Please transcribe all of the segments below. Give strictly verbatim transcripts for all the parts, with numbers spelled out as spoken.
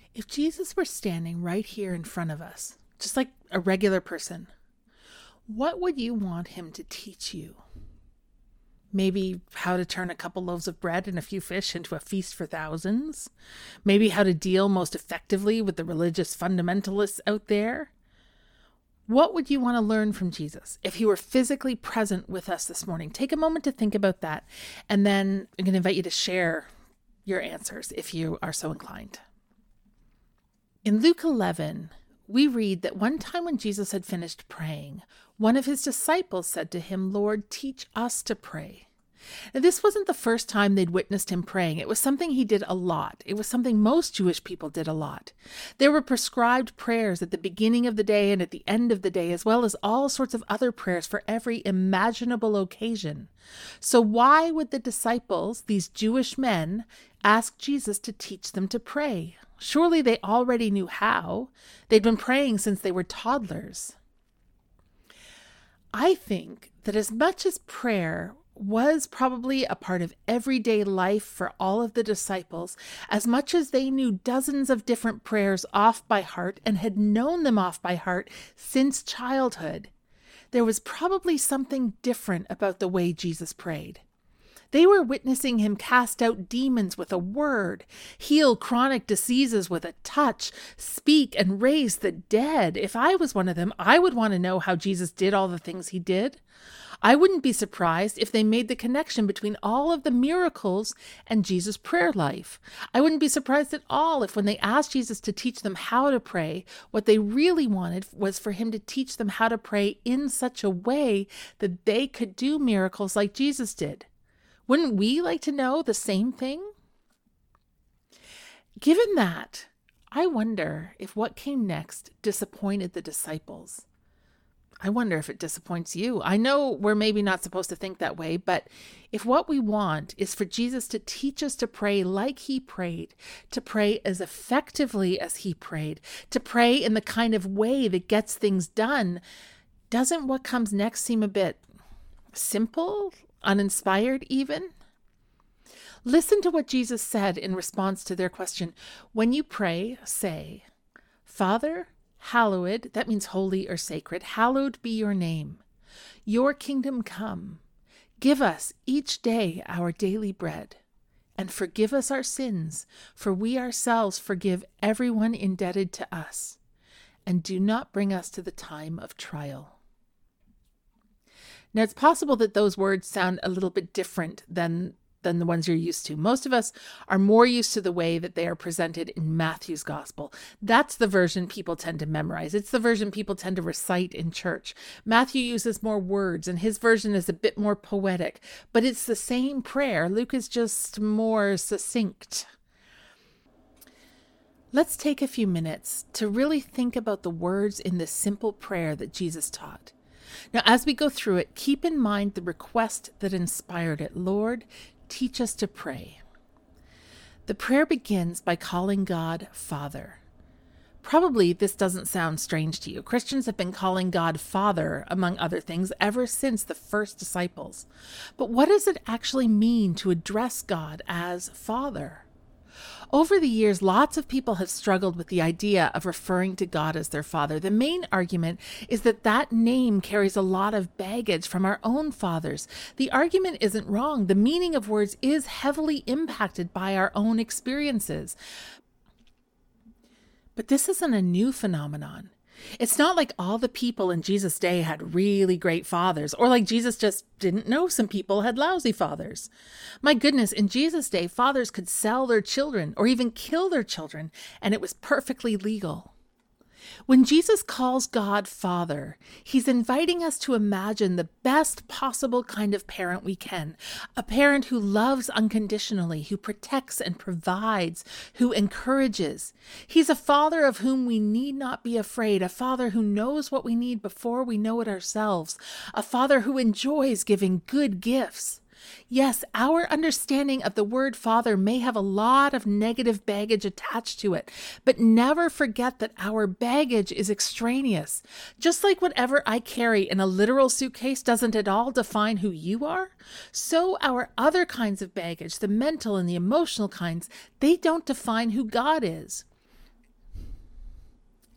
If Jesus were standing right here in front of us, just like a regular person, what would you want him to teach you? Maybe how to turn a couple loaves of bread and a few fish into a feast for thousands? Maybe how to deal most effectively with the religious fundamentalists out there? What would you want to learn from Jesus if he were physically present with us this morning? Take a moment to think about that, and then I'm going to invite you to share your answers if you are so inclined. In Luke eleven, we read that one time when Jesus had finished praying, one of his disciples said to him, "Lord, teach us to pray." Now, this wasn't the first time they'd witnessed him praying. It was something he did a lot. It was something most Jewish people did a lot. There were prescribed prayers at the beginning of the day and at the end of the day, as well as all sorts of other prayers for every imaginable occasion. So why would the disciples, these Jewish men, ask Jesus to teach them to pray? Surely they already knew how. They'd been praying since they were toddlers. I think that as much as prayer was probably a part of everyday life for all of the disciples, as much as they knew dozens of different prayers off by heart and had known them off by heart since childhood, there was probably something different about the way Jesus prayed. They were witnessing him cast out demons with a word, heal chronic diseases with a touch, speak and raise the dead. If I was one of them, I would want to know how Jesus did all the things he did. I wouldn't be surprised if they made the connection between all of the miracles and Jesus' prayer life. I wouldn't be surprised at all if when they asked Jesus to teach them how to pray, what they really wanted was for him to teach them how to pray in such a way that they could do miracles like Jesus did. Wouldn't we like to know the same thing? Given that, I wonder if what came next disappointed the disciples. I wonder if it disappoints you. I know we're maybe not supposed to think that way, but if what we want is for Jesus to teach us to pray like he prayed, to pray as effectively as he prayed, to pray in the kind of way that gets things done, doesn't what comes next seem a bit simple? Uninspired even? Listen to what Jesus said in response to their question. When you pray, say, "Father, hallowed," that means holy or sacred, "hallowed be your name. Your kingdom come. Give us each day our daily bread. And forgive us our sins, for we ourselves forgive everyone indebted to us. And do not bring us to the time of trial." Now, it's possible that those words sound a little bit different than, than the ones you're used to. Most of us are more used to the way that they are presented in Matthew's gospel. That's the version people tend to memorize. It's the version people tend to recite in church. Matthew uses more words, and his version is a bit more poetic, but it's the same prayer. Luke is just more succinct. Let's take a few minutes to really think about the words in this simple prayer that Jesus taught. Now, as we go through it, keep in mind the request that inspired it. Lord, teach us to pray. The prayer begins by calling God Father. Probably this doesn't sound strange to you. Christians have been calling God Father, among other things, ever since the first disciples. But what does it actually mean to address God as Father? Over the years, lots of people have struggled with the idea of referring to God as their Father. The main argument is that that name carries a lot of baggage from our own fathers. The argument isn't wrong. The meaning of words is heavily impacted by our own experiences. But this isn't a new phenomenon. It's not like all the people in Jesus' day had really great fathers, or like Jesus just didn't know some people had lousy fathers. My goodness, in Jesus' day, fathers could sell their children or even kill their children, and it was perfectly legal. When Jesus calls God Father, he's inviting us to imagine the best possible kind of parent we can. A parent who loves unconditionally, who protects and provides, who encourages. He's a father of whom we need not be afraid, a father who knows what we need before we know it ourselves, a father who enjoys giving good gifts. Yes, our understanding of the word Father may have a lot of negative baggage attached to it, but never forget that our baggage is extraneous. Just like whatever I carry in a literal suitcase doesn't at all define who you are, so our other kinds of baggage, the mental and the emotional kinds, they don't define who God is.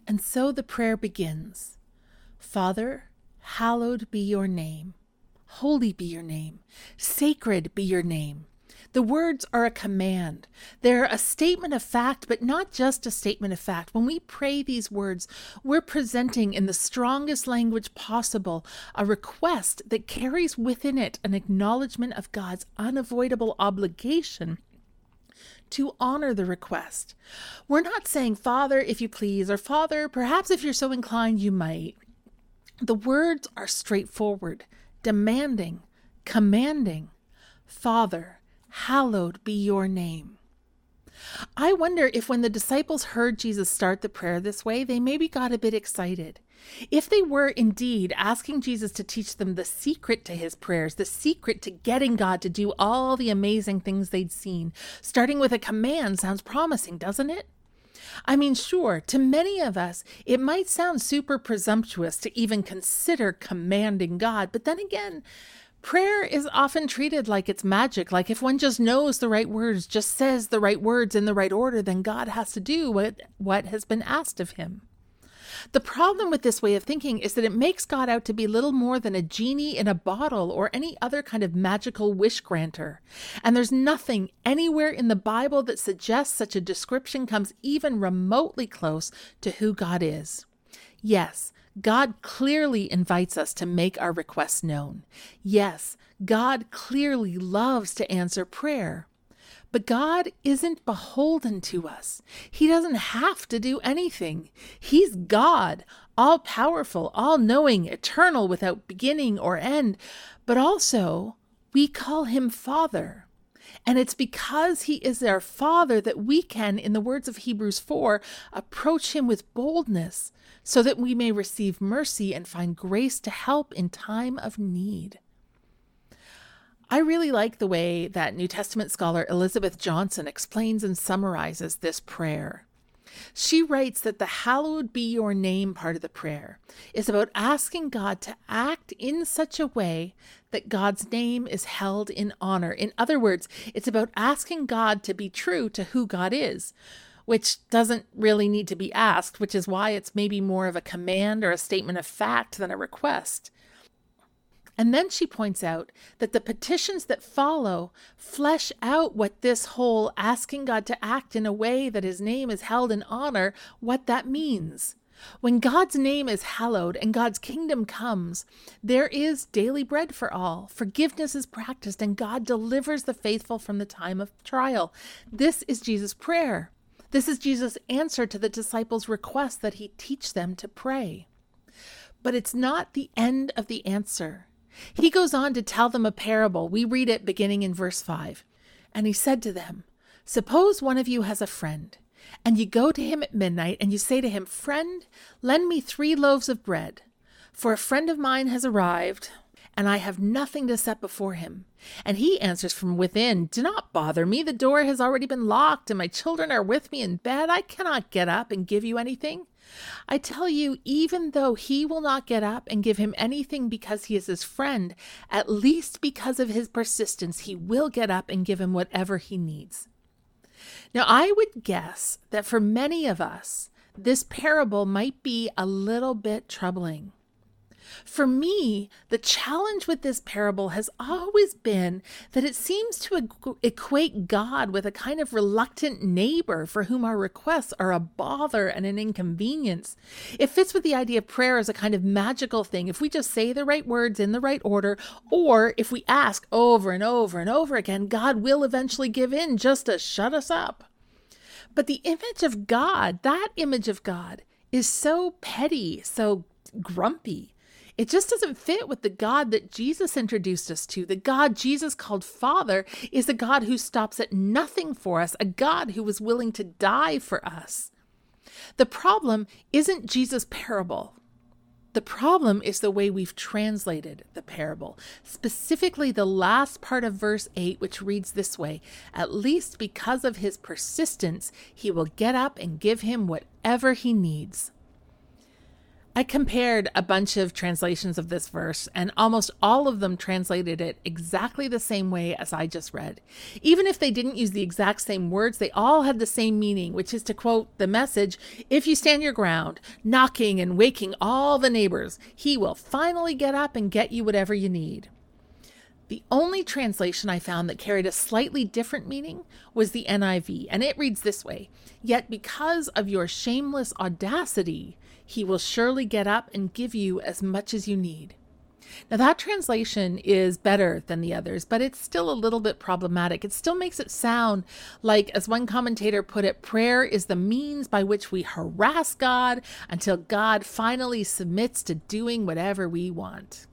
And so the prayer begins. Father, hallowed be your name. Holy be your name. Sacred be your name. The words are a command. They're a statement of fact, but not just a statement of fact. When we pray these words, we're presenting in the strongest language possible a request that carries within it an acknowledgement of God's unavoidable obligation to honor the request. We're not saying, Father, if you please, or Father, perhaps if you're so inclined, you might. The words are straightforward, demanding, commanding. Father, hallowed be your name. I wonder if when the disciples heard Jesus start the prayer this way, they maybe got a bit excited. If they were indeed asking Jesus to teach them the secret to his prayers, the secret to getting God to do all the amazing things they'd seen, starting with a command sounds promising, doesn't it? I mean, sure, to many of us, it might sound super presumptuous to even consider commanding God, but then again, prayer is often treated like it's magic, like if one just knows the right words, just says the right words in the right order, then God has to do what, what has been asked of him. The problem with this way of thinking is that it makes God out to be little more than a genie in a bottle or any other kind of magical wish granter. And there's nothing anywhere in the Bible that suggests such a description comes even remotely close to who God is. Yes, God clearly invites us to make our requests known. Yes, God clearly loves to answer prayer. But God isn't beholden to us. He doesn't have to do anything. He's God, all-powerful, all-knowing, eternal, without beginning or end. But also, we call him Father. And it's because he is our Father that we can, in the words of Hebrews four, approach him with boldness so that we may receive mercy and find grace to help in time of need. I really like the way that New Testament scholar Elizabeth Johnson explains and summarizes this prayer. She writes that the hallowed be your name part of the prayer is about asking God to act in such a way that God's name is held in honor. In other words, it's about asking God to be true to who God is, which doesn't really need to be asked, which is why it's maybe more of a command or a statement of fact than a request. And then she points out that the petitions that follow flesh out what this whole asking God to act in a way that his name is held in honor, what that means. When God's name is hallowed and God's kingdom comes, there is daily bread for all. Forgiveness is practiced and God delivers the faithful from the time of trial. This is Jesus' prayer. This is Jesus' answer to the disciples' request that he teach them to pray. But it's not the end of the answer. He goes on to tell them a parable. We read it beginning in verse five. And he said to them, suppose one of you has a friend, and you go to him at midnight, and you say to him, friend, lend me three loaves of bread, for a friend of mine has arrived, and I have nothing to set before him. And he answers from within, do not bother me. The door has already been locked, and my children are with me in bed. I cannot get up and give you anything. I tell you, even though he will not get up and give him anything because he is his friend, at least because of his persistence, he will get up and give him whatever he needs. Now, I would guess that for many of us, this parable might be a little bit troubling. For me, the challenge with this parable has always been that it seems to equate God with a kind of reluctant neighbor for whom our requests are a bother and an inconvenience. It fits with the idea of prayer as a kind of magical thing. If we just say the right words in the right order, or if we ask over and over and over again, God will eventually give in just to shut us up. But the image of God, that image of God, is so petty, so grumpy. It just doesn't fit with the God that Jesus introduced us to. The God Jesus called Father is a God who stops at nothing for us, a God who was willing to die for us. The problem isn't Jesus' parable. The problem is the way we've translated the parable, specifically the last part of verse eight, which reads this way, at least because of his persistence, he will get up and give him whatever he needs. I compared a bunch of translations of this verse, and almost all of them translated it exactly the same way as I just read. Even if they didn't use the exact same words, they all had the same meaning, which is to quote the Message, "If you stand your ground, knocking and waking all the neighbors, he will finally get up and get you whatever you need." The only translation I found that carried a slightly different meaning was the N I V, and it reads this way: "Yet because of your shameless audacity, he will surely get up and give you as much as you need." Now that translation is better than the others, but it's still a little bit problematic. It still makes it sound like, as one commentator put it, prayer is the means by which we harass God until God finally submits to doing whatever we want.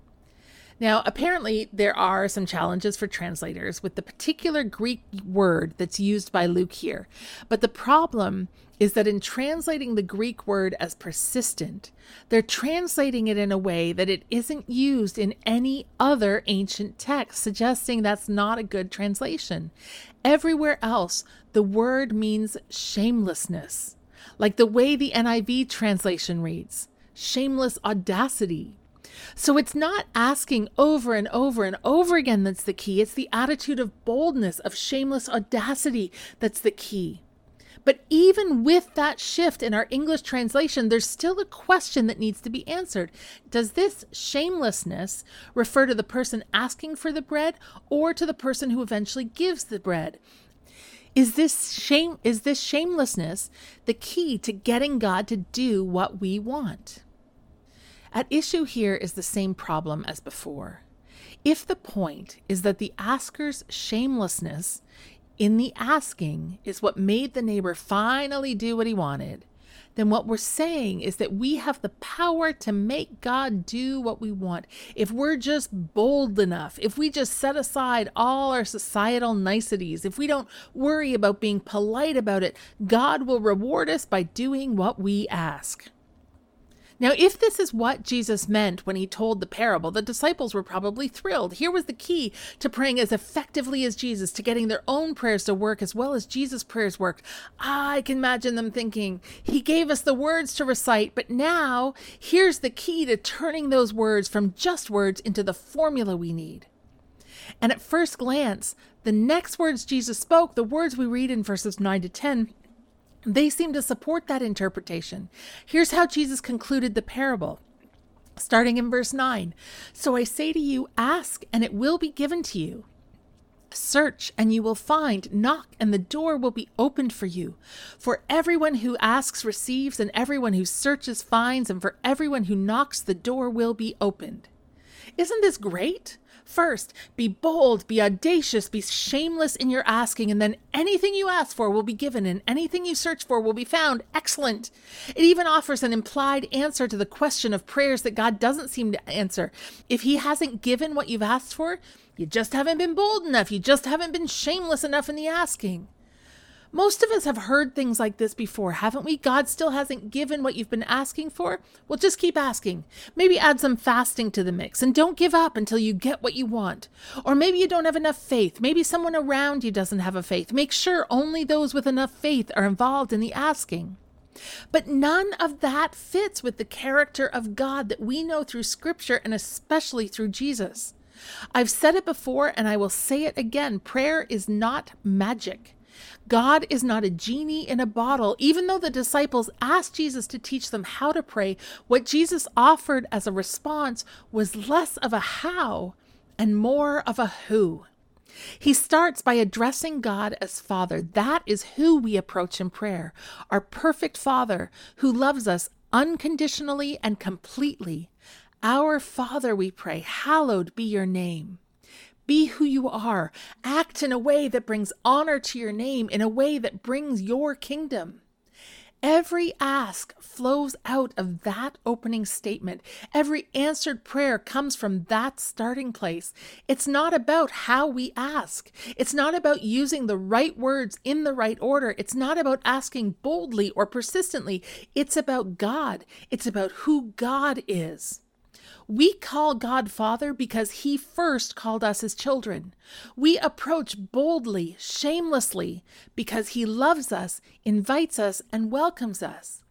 Now, apparently there are some challenges for translators with the particular Greek word that's used by Luke here. But the problem is that in translating the Greek word as persistent, they're translating it in a way that it isn't used in any other ancient text, suggesting that's not a good translation. Everywhere else, the word means shamelessness, like the way the N I V translation reads, shameless audacity. So it's not asking over and over and over again that's the key. It's the attitude of boldness, of shameless audacity that's the key. But even with that shift in our English translation, there's still a question that needs to be answered. Does this shamelessness refer to the person asking for the bread or to the person who eventually gives the bread? Is this shame, is this shamelessness the key to getting God to do what we want? At issue here is the same problem as before. If the point is that the asker's shamelessness in the asking is what made the neighbor finally do what he wanted, then what we're saying is that we have the power to make God do what we want. If we're just bold enough, if we just set aside all our societal niceties, if we don't worry about being polite about it, God will reward us by doing what we ask. Now, if this is what Jesus meant when he told the parable, the disciples were probably thrilled. Here was the key to praying as effectively as Jesus, to getting their own prayers to work as well as Jesus' prayers worked. I can imagine them thinking, he gave us the words to recite, but now here's the key to turning those words from just words into the formula we need. And at first glance, the next words Jesus spoke, the words we read in verses nine to ten, they seem to support that interpretation. Here's how Jesus concluded the parable, starting in verse nine. "So I say to you, ask, and it will be given to you. Search, and you will find. Knock, and the door will be opened for you. For everyone who asks receives, and everyone who searches finds, and for everyone who knocks, the door will be opened." Isn't this great? First, be bold, be audacious, be shameless in your asking, and then anything you ask for will be given, and anything you search for will be found. Excellent. It even offers an implied answer to the question of prayers that God doesn't seem to answer. If he hasn't given what you've asked for, you just haven't been bold enough. You just haven't been shameless enough in the asking. Most of us have heard things like this before, haven't we? God still hasn't given what you've been asking for? Well, just keep asking. Maybe add some fasting to the mix, and don't give up until you get what you want. Or maybe you don't have enough faith. Maybe someone around you doesn't have a faith. Make sure only those with enough faith are involved in the asking. But none of that fits with the character of God that we know through Scripture, and especially through Jesus. I've said it before, and I will say it again. Prayer is not magic. God is not a genie in a bottle. Even though the disciples asked Jesus to teach them how to pray, what Jesus offered as a response was less of a how and more of a who. He starts by addressing God as Father. That is who we approach in prayer. Our perfect Father who loves us unconditionally and completely. Our Father, we pray, hallowed be your name. Be who you are. Act in a way that brings honor to your name, in a way that brings your kingdom. Every ask flows out of that opening statement. Every answered prayer comes from that starting place. It's not about how we ask. It's not about using the right words in the right order. It's not about asking boldly or persistently. It's about God. It's about who God is. We call God Father because he first called us his children. We approach boldly, shamelessly, because he loves us, invites us, and welcomes us.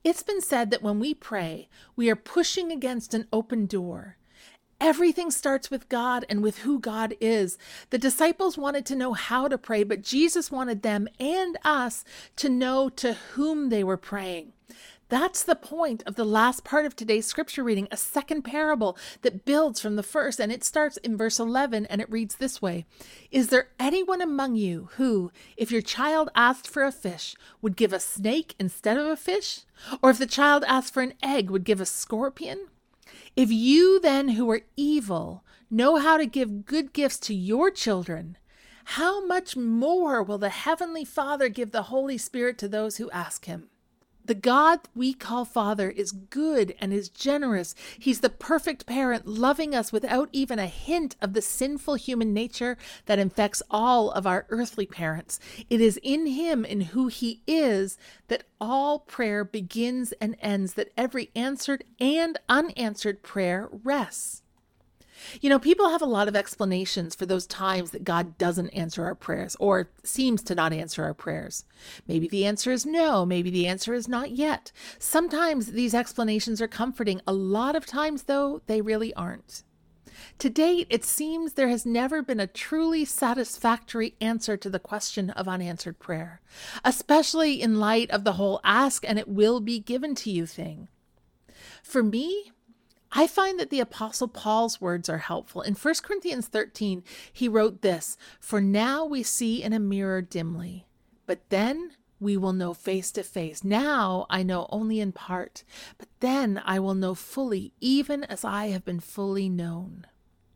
It's been said that when we pray, we are pushing against an open door. Everything starts with God and with who God is. The disciples wanted to know how to pray, but Jesus wanted them and us to know to whom they were praying. That's the point of the last part of today's scripture reading, a second parable that builds from the first, and it starts in verse eleven, and it reads this way. Is there anyone among you who, if your child asked for a fish, would give a snake instead of a fish? Or if the child asked for an egg, would give a scorpion? If you then, who are evil, know how to give good gifts to your children, how much more will the Heavenly Father give the Holy Spirit to those who ask him? The God we call Father is good and is generous. He's the perfect parent, loving us without even a hint of the sinful human nature that infects all of our earthly parents. It is in him and who he is that all prayer begins and ends, that every answered and unanswered prayer rests. You know, people have a lot of explanations for those times that God doesn't answer our prayers or seems to not answer our prayers. Maybe the answer is no. Maybe the answer is not yet. Sometimes these explanations are comforting. A lot of times, though, they really aren't. To date, it seems there has never been a truly satisfactory answer to the question of unanswered prayer, especially in light of the whole ask and it will be given to you thing. For me, I find that the Apostle Paul's words are helpful. In First Corinthians thirteen, he wrote this, "For now we see in a mirror dimly, but then we will know face to face. Now I know only in part, but then I will know fully, even as I have been fully known."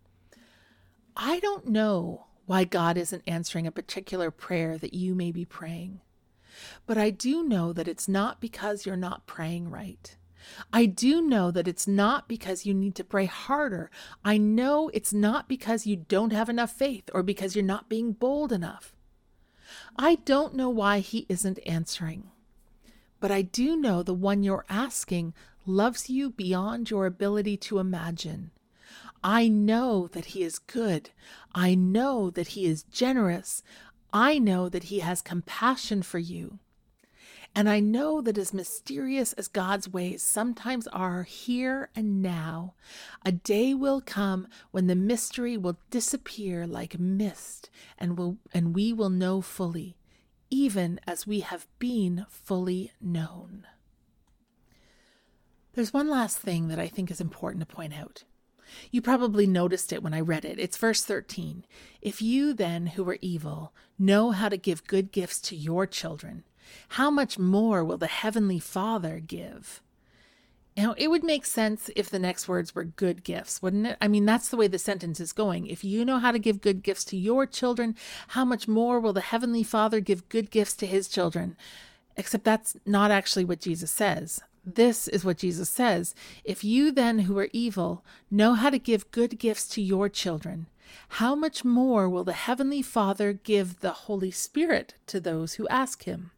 I don't know why God isn't answering a particular prayer that you may be praying, but I do know that it's not because you're not praying right. I do know that it's not because you need to pray harder. I know it's not because you don't have enough faith or because you're not being bold enough. I don't know why he isn't answering, but I do know the one you're asking loves you beyond your ability to imagine. I know that he is good. I know that he is generous. I know that he has compassion for you. And I know that as mysterious as God's ways sometimes are here and now, a day will come when the mystery will disappear like mist and will and we will know fully, even as we have been fully known. There's one last thing that I think is important to point out. You probably noticed it when I read it. It's verse thirteen. If you then, who are evil, know how to give good gifts to your children, how much more will the Heavenly Father give? Now, it would make sense if the next words were good gifts, wouldn't it? I mean, that's the way the sentence is going. If you know how to give good gifts to your children, how much more will the Heavenly Father give good gifts to his children? Except that's not actually what Jesus says. This is what Jesus says. If you then, who are evil, know how to give good gifts to your children, how much more will the Heavenly Father give the Holy Spirit to those who ask him?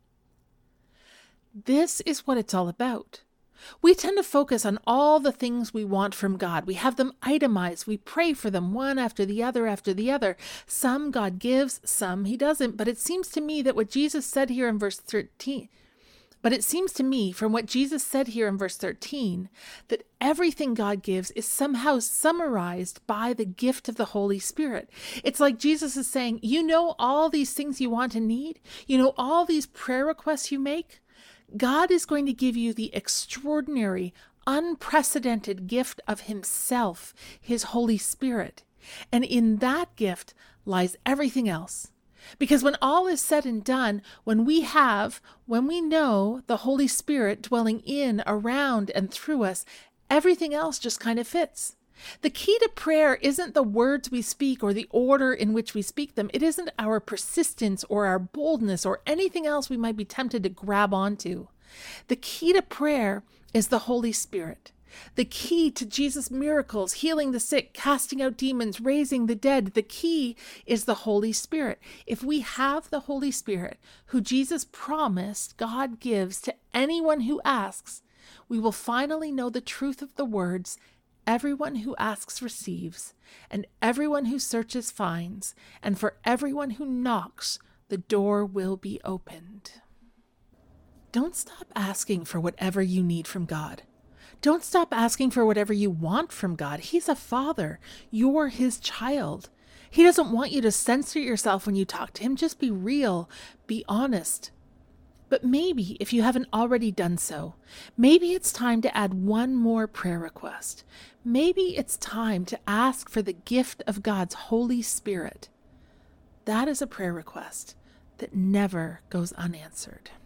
This is what it's all about. We tend to focus on all the things we want from God. We have them itemized. We pray for them one after the other after the other. Some God gives, some he doesn't. But it seems to me that what Jesus said here in verse thirteen, but it seems to me from what Jesus said here in verse thirteen, that everything God gives is somehow summarized by the gift of the Holy Spirit. It's like Jesus is saying, you know all these things you want and need? You know all these prayer requests you make? God is going to give you the extraordinary, unprecedented gift of himself, his Holy Spirit. And in that gift lies everything else. Because when all is said and done, when we have, when we know the Holy Spirit dwelling in, around, and through us, everything else just kind of fits. The key to prayer isn't the words we speak or the order in which we speak them. It isn't our persistence or our boldness or anything else we might be tempted to grab onto. The key to prayer is the Holy Spirit. The key to Jesus' miracles, healing the sick, casting out demons, raising the dead, the key is the Holy Spirit. If we have the Holy Spirit, who Jesus promised God gives to anyone who asks, we will finally know the truth of the words, everyone who asks receives, and everyone who searches finds, and for everyone who knocks, the door will be opened. Don't stop asking for whatever you need from God. Don't stop asking for whatever you want from God. He's a father. You're his child. He doesn't want you to censor yourself when you talk to him. Just be real. Be honest. But maybe if you haven't already done so, maybe it's time to add one more prayer request. Maybe it's time to ask for the gift of God's Holy Spirit. That is a prayer request that never goes unanswered.